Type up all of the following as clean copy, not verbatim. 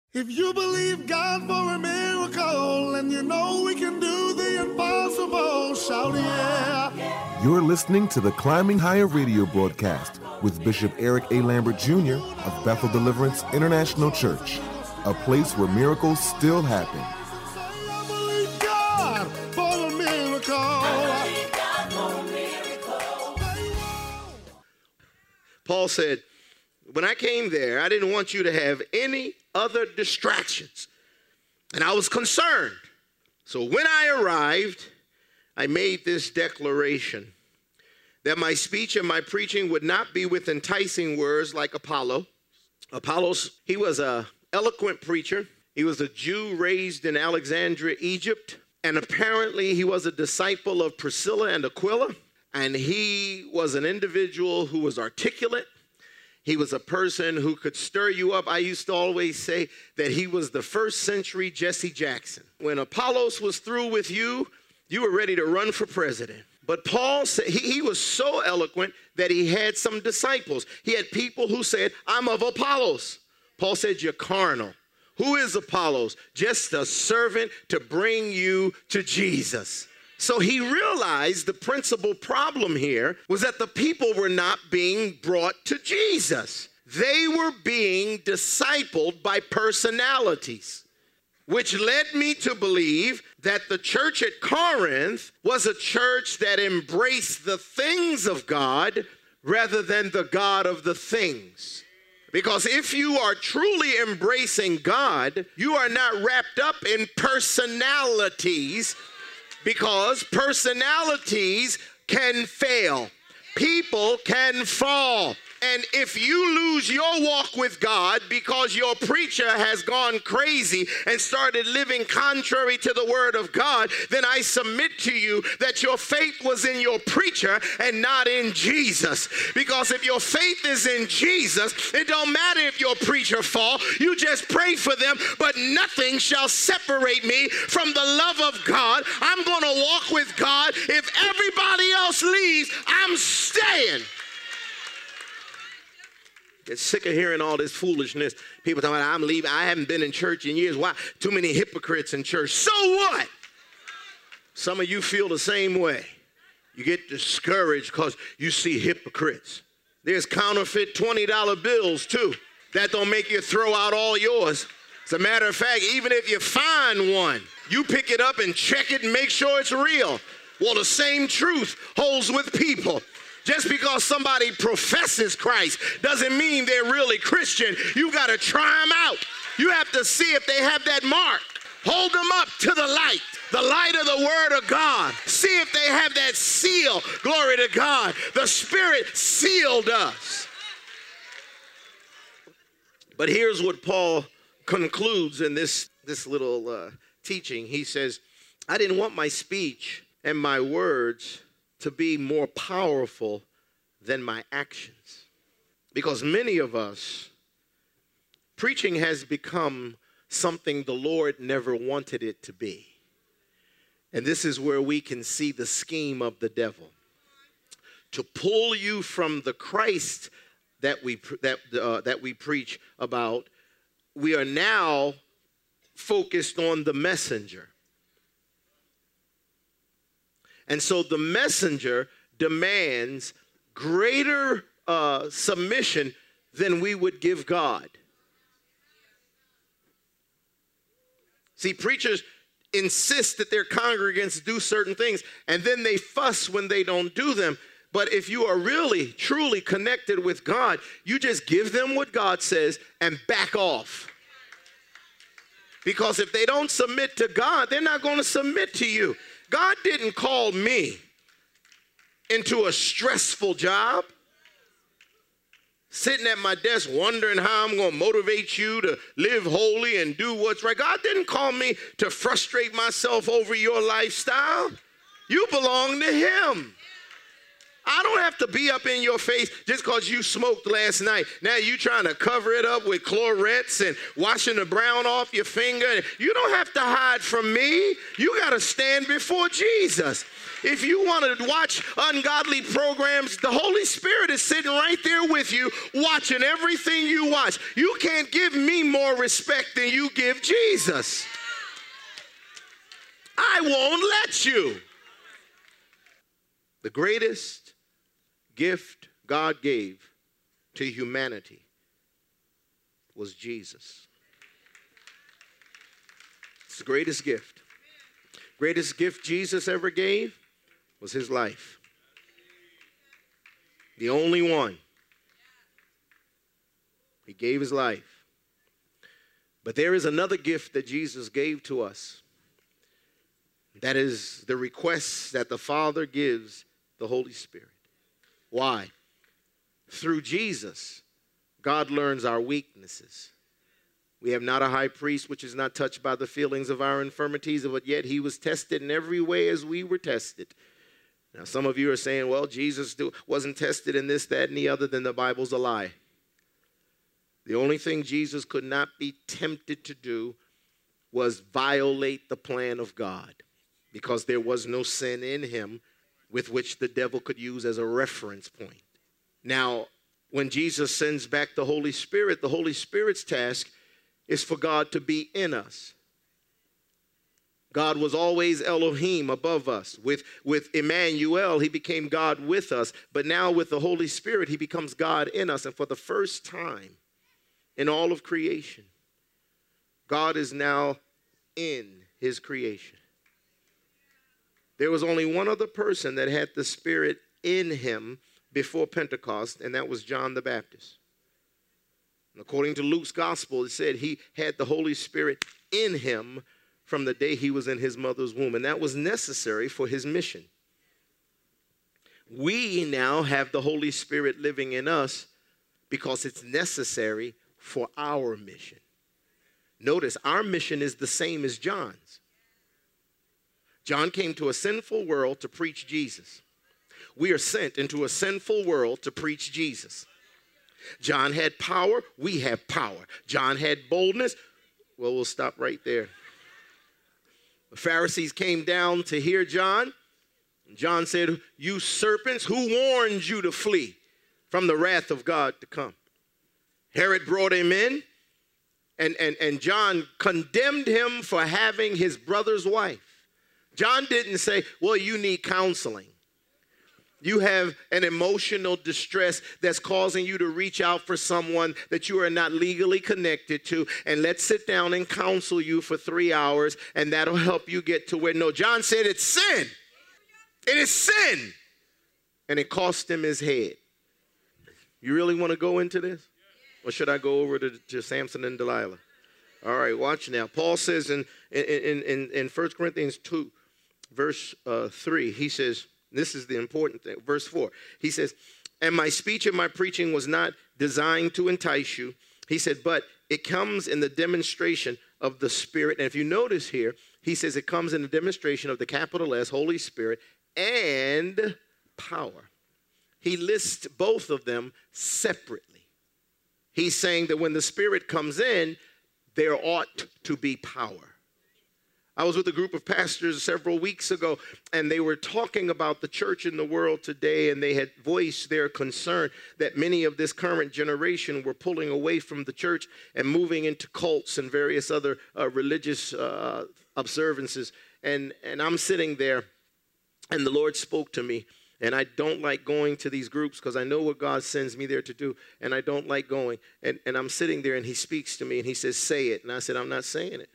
If you believe God for a miracle and you know we can do the impossible, shout yeah. You're listening to the Climbing Higher radio broadcast with Bishop Eric A. Lambert Jr. of Bethel Deliverance International Church, a place where miracles still happen. I believe God for a miracle. Paul said, when I came there, I didn't want you to have any other distractions. And I was concerned. So when I arrived, I made this declaration that my speech and my preaching would not be with enticing words like Apollos. Apollos, he was an eloquent preacher. He was a Jew raised in Alexandria, Egypt. And apparently he was a disciple of Priscilla and Aquila. And he was an individual who was articulate. He was a person who could stir you up. I used to always say that he was the first century Jesse Jackson. When Apollos was through with you, you were ready to run for president. But Paul said he was so eloquent that he had some disciples. He had people who said, I'm of Apollos. Paul said, you're carnal. Who is Apollos? Just a servant to bring you to Jesus. So he realized the principal problem here was that the people were not being brought to Jesus. They were being discipled by personalities, which led me to believe that the church at Corinth was a church that embraced the things of God rather than the God of the things. Because if you are truly embracing God, you are not wrapped up in personalities, because personalities can fail. People can fall. And if you lose your walk with God because your preacher has gone crazy and started living contrary to the word of God, then I submit to you that your faith was in your preacher and not in Jesus. Because if your faith is in Jesus, it don't matter if your preacher fall. You just pray for them, but nothing shall separate me from the love of God. I'm going to walk with God. If everybody else leaves, I'm staying. Get sick of hearing all this foolishness. People talking about, I'm leaving. I haven't been in church in years. Why? Too many hypocrites in church. So what? Some of you feel the same way. You get discouraged because you see hypocrites. There's counterfeit $20 bills too. That don't make you throw out all yours. As a matter of fact, even if you find one, you pick it up and check it and make sure it's real. Well, the same truth holds with people. Just because somebody professes Christ doesn't mean they're really Christian. You got to try them out. You have to see if they have that mark. Hold them up to the light of the word of God. See if they have that seal. Glory to God. The Spirit sealed us. But here's what Paul concludes in this little teaching. He says, I didn't want my speech and my words to be more powerful than my actions. Because many of us, preaching has become something the Lord never wanted it to be. And this is where we can see the scheme of the devil. To pull you from the Christ that we preach about, we are now focused on the messenger. And so the messenger demands greater submission than we would give God. See, preachers insist that their congregants do certain things, and then they fuss when they don't do them. But if you are really, truly connected with God, you just give them what God says and back off. Because if they don't submit to God, they're not going to submit to you. God didn't call me into a stressful job, sitting at my desk wondering how I'm going to motivate you to live holy and do what's right. God didn't call me to frustrate myself over your lifestyle. You belong to Him. I don't have to be up in your face just because you smoked last night. Now you trying to cover it up with Clorets and washing the brown off your finger. You don't have to hide from me. You got to stand before Jesus. If you want to watch ungodly programs, the Holy Spirit is sitting right there with you, watching everything you watch. You can't give me more respect than you give Jesus. I won't let you. The greatest gift God gave to humanity was Jesus. It's the greatest gift. Greatest gift Jesus ever gave was his life. The only one. He gave his life. But there is another gift that Jesus gave to us. That is the request that the Father gives the Holy Spirit. Why? Through Jesus, God learns our weaknesses. We have not a high priest which is not touched by the feelings of our infirmities, but yet he was tested in every way as we were tested. Now, some of you are saying, well, Jesus wasn't tested in this, that, and the other. Then the Bible's a lie. The only thing Jesus could not be tempted to do was violate the plan of God, because there was no sin in him with which the devil could use as a reference point. Now, when Jesus sends back the Holy Spirit's task is for God to be in us. God was always Elohim above us. With Emmanuel, he became God with us. But now with the Holy Spirit, he becomes God in us. And for the first time in all of creation, God is now in his creation. There was only one other person that had the Spirit in him before Pentecost, and that was John the Baptist. And according to Luke's gospel, it said he had the Holy Spirit in him from the day he was in his mother's womb, and that was necessary for his mission. We now have the Holy Spirit living in us because it's necessary for our mission. Notice, our mission is the same as John's. John came to a sinful world to preach Jesus. We are sent into a sinful world to preach Jesus. John had power, we have power. John had boldness. Well, we'll stop right there. The Pharisees came down to hear John. John said, you serpents, who warned you to flee from the wrath of God to come? Herod brought him in, and John condemned him for having his brother's wife. John didn't say, well, you need counseling. You have an emotional distress that's causing you to reach out for someone that you are not legally connected to, and let's sit down and counsel you for 3 hours, and that'll help you get to where. No, John said it's sin. It is sin. And it cost him his head. You really want to go into this? Or should I go over to Samson and Delilah? All right, watch now. Paul says in 1 Corinthians 2, verse 3, he says, this is the important thing, verse 4. He says, and my speech and my preaching was not designed to entice you. He said, but it comes in the demonstration of the Spirit. And if you notice here, he says it comes in the demonstration of the capital S, Holy Spirit, and power. He lists both of them separately. He's saying that when the Spirit comes in, there ought to be power. I was with a group of pastors several weeks ago, and they were talking about the church in the world today, and they had voiced their concern that many of this current generation were pulling away from the church and moving into cults and various other religious observances. And I'm sitting there, and the Lord spoke to me, and I don't like going to these groups because I know what God sends me there to do, and I don't like going. And I'm sitting there, and he speaks to me, and he says, say it. And I said, I'm not saying it.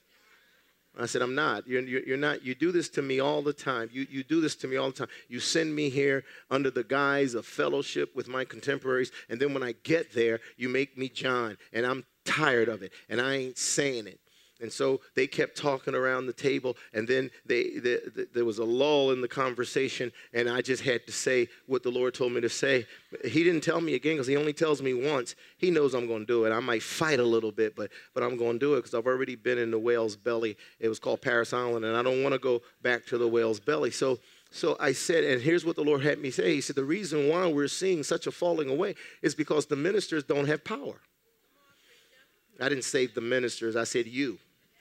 I said, I'm not. You're not. You do this to me all the time. You do this to me all the time. You send me here under the guise of fellowship with my contemporaries, and then when I get there, you make me John, and I'm tired of it, and I ain't saying it. And so they kept talking around the table, and then there was a lull in the conversation, and I just had to say what the Lord told me to say. He didn't tell me again because he only tells me once. He knows I'm going to do it. I might fight a little bit, but I'm going to do it because I've already been in the whale's belly. It was called Paris Island, and I don't want to go back to the whale's belly. So So I said, and here's what the Lord had me say. He said, the reason why we're seeing such a falling away is because the ministers don't have power. I didn't say the ministers. I said you.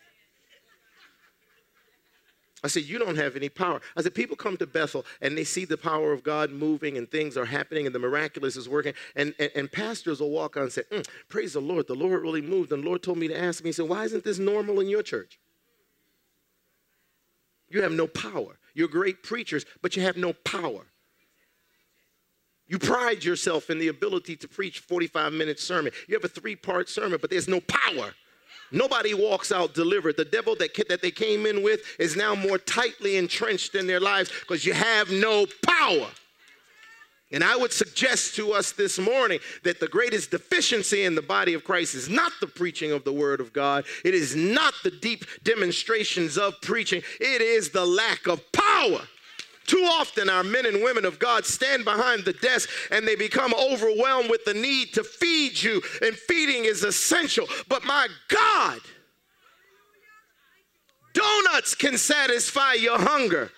I said, you don't have any power. I said, people come to Bethel and they see the power of God moving and things are happening and the miraculous is working. And pastors will walk on and say, praise the Lord really moved. And the Lord told me to ask me, he said, why isn't this normal in your church? You have no power. You're great preachers, but you have no power. You pride yourself in the ability to preach 45-minute sermon. You have a 3-part sermon, but there's no power. Nobody walks out delivered. The devil that they came in with is now more tightly entrenched in their lives because you have no power. And I would suggest to us this morning that the greatest deficiency in the body of Christ is not the preaching of the word of God. It is not the deep demonstrations of preaching. It is the lack of power. Too often our men and women of God stand behind the desk and they become overwhelmed with the need to feed you. And feeding is essential. But my God, donuts can satisfy your hunger.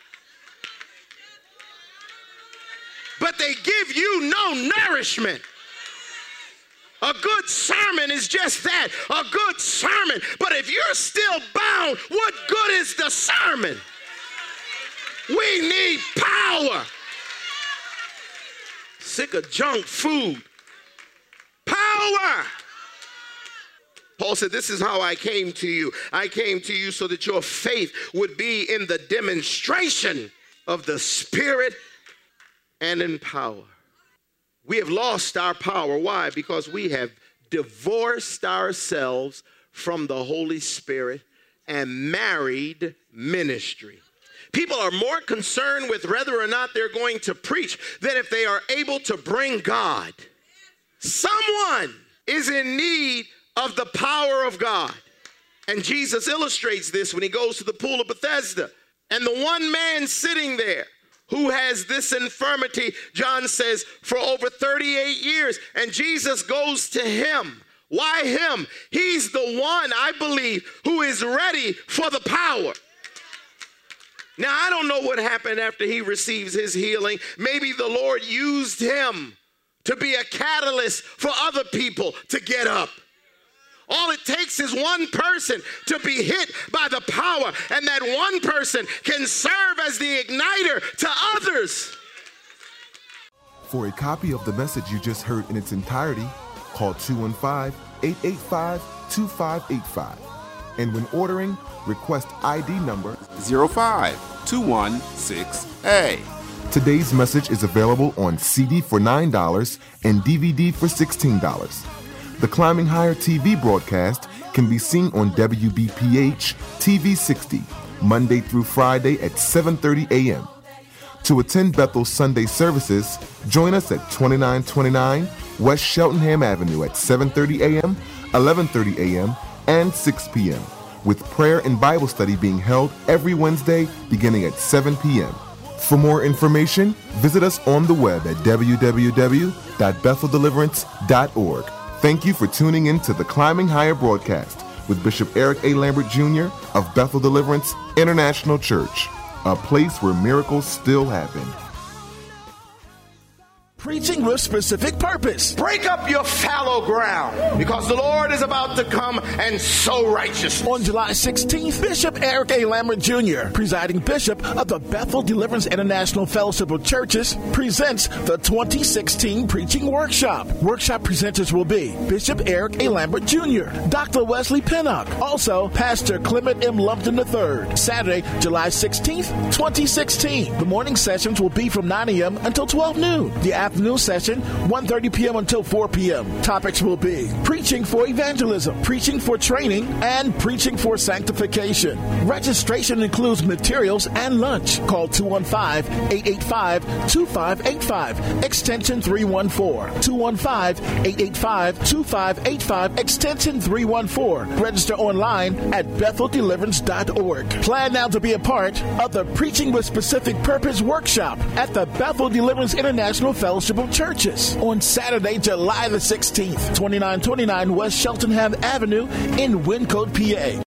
But they give you no nourishment. A good sermon is just that, a good sermon. But if you're still bound, what good is the sermon? We need power. Sick of junk food. Power. Paul said, this is how I came to you. I came to you so that your faith would be in the demonstration of the Spirit and in power. We have lost our power. Why? Because we have divorced ourselves from the Holy Spirit and married ministry. People are more concerned with whether or not they're going to preach than if they are able to bring God. Someone is in need of the power of God. And Jesus illustrates this when he goes to the pool of Bethesda. And the one man sitting there who has this infirmity, John says, for over 38 years. And Jesus goes to him. Why him? He's the one, I believe, who is ready for the power. Now, I don't know what happened after he receives his healing. Maybe the Lord used him to be a catalyst for other people to get up. All it takes is one person to be hit by the power, and that one person can serve as the igniter to others. For a copy of the message you just heard in its entirety, call 215-885-2585. And when ordering, request ID number 05216A. Today's message is available on CD for $9 and DVD for $16. The Climbing Higher TV broadcast can be seen on WBPH TV 60, Monday through Friday at 7:30 a.m. To attend Bethel's Sunday services, join us at 2929 West Cheltenham Avenue at 7:30 a.m., 11:30 a.m., and 6 p.m., with prayer and Bible study being held every Wednesday beginning at 7 p.m. For more information, visit us on the web at www.betheldeliverance.org. Thank you for tuning in to the Climbing Higher broadcast with Bishop Eric A. Lambert Jr. of Bethel Deliverance International Church, a place where miracles still happen. Preaching with specific purpose. Break up your fallow ground, because the Lord is about to come and sow righteousness. On July 16th, Bishop Eric A. Lambert Jr., presiding bishop of the Bethel Deliverance International Fellowship of Churches, presents the 2016 Preaching Workshop. Workshop presenters will be Bishop Eric A. Lambert Jr., Dr. Wesley Pinnock, also Pastor Clement M. Lumpton III. Saturday, July 16th, 2016. The morning sessions will be from 9 a.m. until 12 noon. The afternoon session, 1:30 p.m. until 4 p.m. Topics will be preaching for evangelism, preaching for training, and preaching for sanctification. Registration includes materials and lunch. Call 215-885-2585, extension 314. 215-885-2585, extension 314. Register online at betheldeliverance.org. Plan now to be a part of the Preaching with Specific Purpose workshop at the Bethel Deliverance International Fellowship of Churches on Saturday, July the 16th, 2929 West Cheltenham Avenue in Wyncote, PA.